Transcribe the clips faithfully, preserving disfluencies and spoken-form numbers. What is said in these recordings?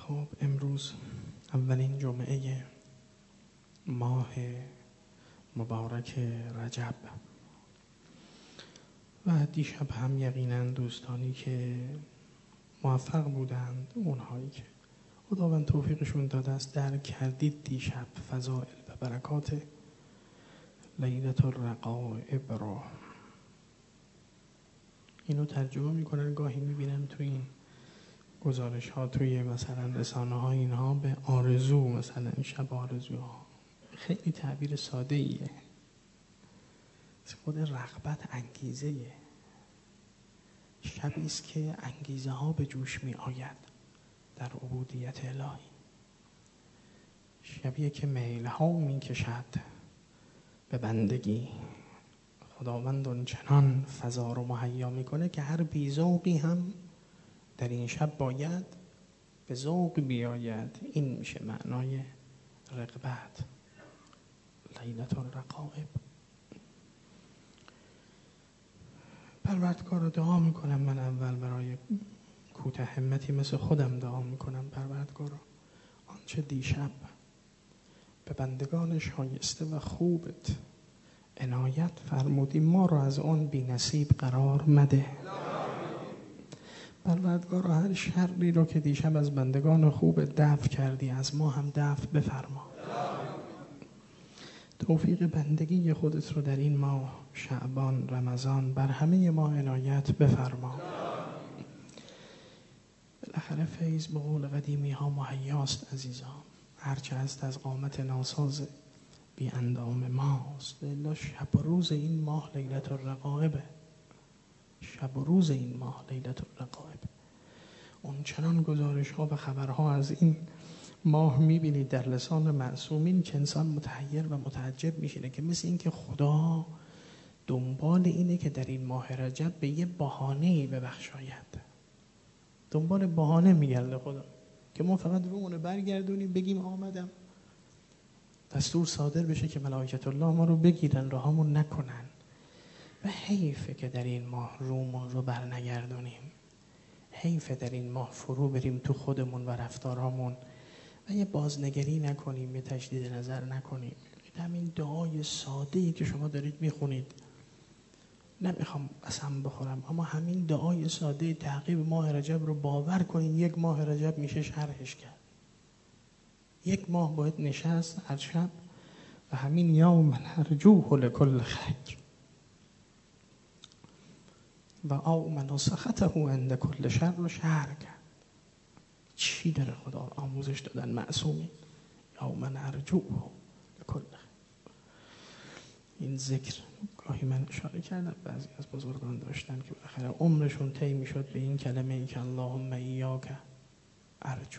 خب امروز اولین جمعه ماه مبارک رجب و دیشب هم یقینا دوستانی که موفق بودند، اونهایی که خداوند توفیقشون داده است درک کردید دیشب فضائل و برکات لیلة الرقائب رو. اینو ترجمه میکنن، گاهی میبینن توی این گزارش ها توی مثلا رسانه ها اینها به آرزو، مثلا شب آرزوها. خیلی تعبیر ساده ایه، خود رغبت انگیزه شبی است که انگیزه ها به جوش می آید در عبودیت الهی. شبیه که میل ها می کشد به بندگی. خداوند اون چنان فضا رو مهیا میکنه که هر بی‌ذوقی هم در این شب باید به ذوق بیاید. این میشه معنای رغبت، لیلة الرقائب. پروردگار رو دعا میکنم، من اول برای کوته همتی مثل خودم دعا میکنم. پروردگار آنچه دیشب به بندگان شایسته و خوبت عنایت فرمودی، ما رو از آن بی نصیب قرار مده. پروردگار هر شری رو که دیشب از بندگان خوب دفع کردی، از ما هم دفع بفرما. توفیق بندگی خودت رو در این ماه شعبان رمضان بر همه ما عنایت بفرما. بالاخره فیض به قول قدیمی ها مهیاست عزیزان، هرچه هست از قامت ناساز بی اندام ماست. الا شب و روز این ماه لیلة الرقائب، شب و روز این ماه لیلة الرقائب. اون چنان گزارش ها و خبرها از این ماه میبینید در لسان معصومین که انسان متحیر و متعجب میشه، که مثل این که خدا دنبال اینه که در این ماه رجب به یه بهانه‌ای ببخشاید. دنبال بهانه میگرده خدا که ما فقط رومونه برگردونیم بگیم آمدم، دستور صادر بشه که ملائکت الله ما رو بگیرن، راهمون نکنن. و حیفه که در این ماه رومون رو بر نگردونیم. حیفه در این ماه فرو بریم تو خودمون و رفتارهامون و یه بازنگری نکنیم، یه تجدید نظر نکنیم. همین دعای ساده‌ای که شما دارید میخونید، نمیخوام قسم بخورم، اما همین دعای ساده تعقیب ماه رجب رو باور کنین یک ماه رجب میشه شرحش کرد. یک ماه باید نشست هر شب و همین یوم نرجوه لکل خیر و آمن سخطه عند کل شر رو شرح کرد. چی داره خدا آموزش دادن معصومی؟ یوم نرجوه لکل خیر. این ذکر گاهی من اشاره کردم بعضی از بزرگان داشتن که بالاخره عمرشون طی میشد به این کلمه ای که اللهم ایاک ارجو.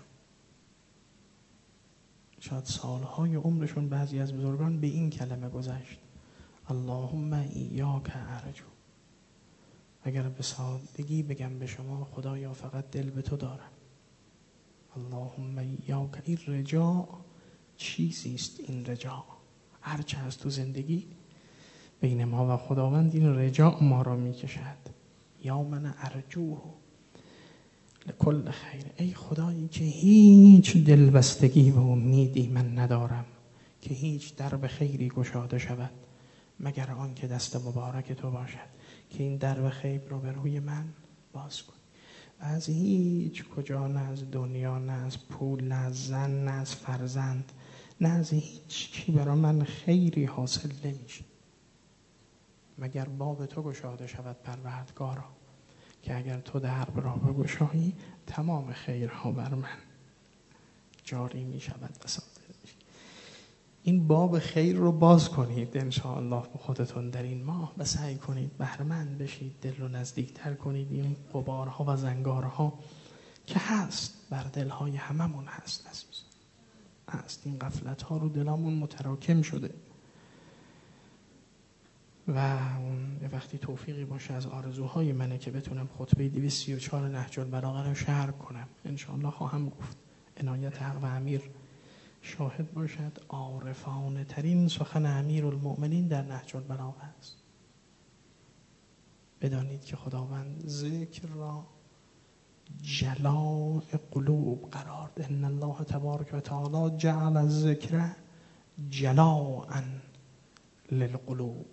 شاید سالهای عمرشون بعضی از بزرگان به این کلمه گذشت، اللهم ایاک ارجو. اگر به سادگی بگم به شما، خدایا فقط دل به تو دارم. اللهم ایاک. این رجاء چیزی است، این رجاء هرچه از تو زندگی بین ما و خداوند، این رجاء ما را میکشد. یا من ارجوه لکل خیر. ای خدایی که هیچ دلبستگی و امیدی من ندارم که هیچ درب خیری گشاده شود مگر آن که دست مبارک تو باشد، که این درب خیر رو به روی من باز کن. و از هیچ کجا، نه از دنیا، نه از پول، نه از زن، نه از فرزند، نه از هیچ کی برای من خیری حاصل نمیشه مگر باب تو گشاده شود پروردگارا، که اگر تو درب را بگشایی تمام خیرها بر من جاری می شود و صادر میشه. این باب خیر رو باز کنید انشاءالله به خودتون در این ماه و سعی کنید بهره‌مند بشید، دل رو نزدیکتر کنید. این غبارها و زنگارها که هست بر دلهای هممون هست عزیز، هست. این غفلتها رو دلمون متراکم شده و اون وقتی توفیقی باشه از آرزوهای منه که بتونم خطبه دویست و سی و چهار نهج البلاغه رو شرح کنم. انشاءالله خواهم گفت، عنایت حق و امیر شاهد باشد. عارفانه ترین سخن امیر المؤمنین در نهج البلاغه است. بدانید که خداوند ذکر را جلاء قلوب قرار ده. ان الله تبارک و تعالی جعل الذکر جلاء للقلوب.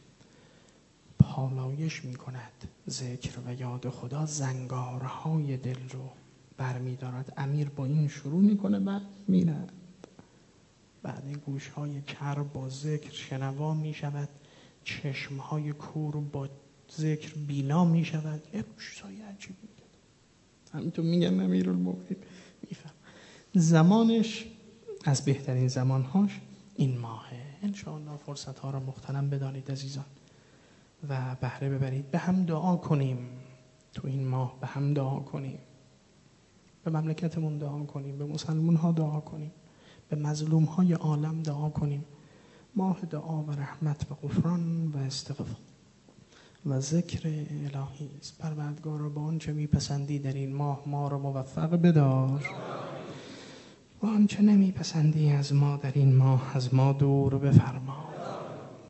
پالایش می کند ذکر و یاد خدا، زنگارهای دل رو برمی دارد. امیر با این شروع میکنه، بعد میرد، بعد این گوشهای کر با ذکر شنوا می شود، چشمهای کور با ذکر بینا می شود. یه روشای عجیب میگه، همینطور میگن امیرالمومنین میفهم. زمانش از بهترین زمانهاش این ماهه. انشاءالله فرصت ها را مغتنم بدانید عزیزان و بهره ببرید. به هم دعا کنیم تو این ماه، به هم دعا کنیم، به مملکتمون دعا کنیم، به مسلمون ها دعا کنیم، به مظلوم های عالم دعا کنیم. ماه دعا و رحمت و غفران و استغفار و ذکر الهی است. پروردگارا با آنچه میپسندی در این ماه ما را موفق بدار و آنچه نمیپسندی از ما در این ماه از ما دور بفرما.